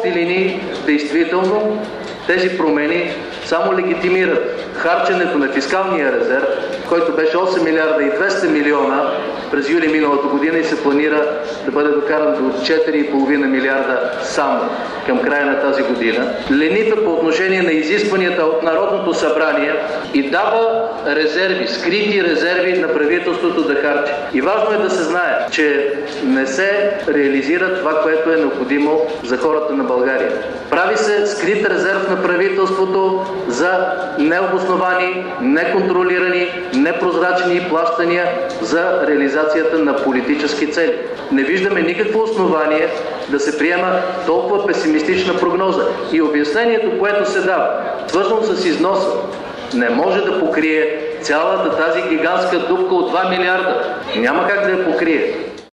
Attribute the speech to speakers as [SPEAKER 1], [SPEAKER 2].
[SPEAKER 1] общи линии, действително, тези промени само легитимират харченето на фискалния резерв, който беше 8 милиарда и 200 милиона през юли миналата година и се планира да бъде докаран до 4,5 милиарда само към края на тази година. Ленива по отношение на изискванията от Народното събрание и дава резерви, скрити резерви на правителството да харчи. И важно е да се знае, че не се реализира това, което е необходимо за хората на България. Прави се скрит резерв на правителството за необосновани, неконтролирани, непрозрачни плащания за реализацията на политически цели. Не виждаме никакво основание да се приема толкова песимистична прогноза. И обяснението, което се дава, свързано с износа, не може да покрие цялата тази гигантска дупка от 2 милиарда. Няма как да я покрие.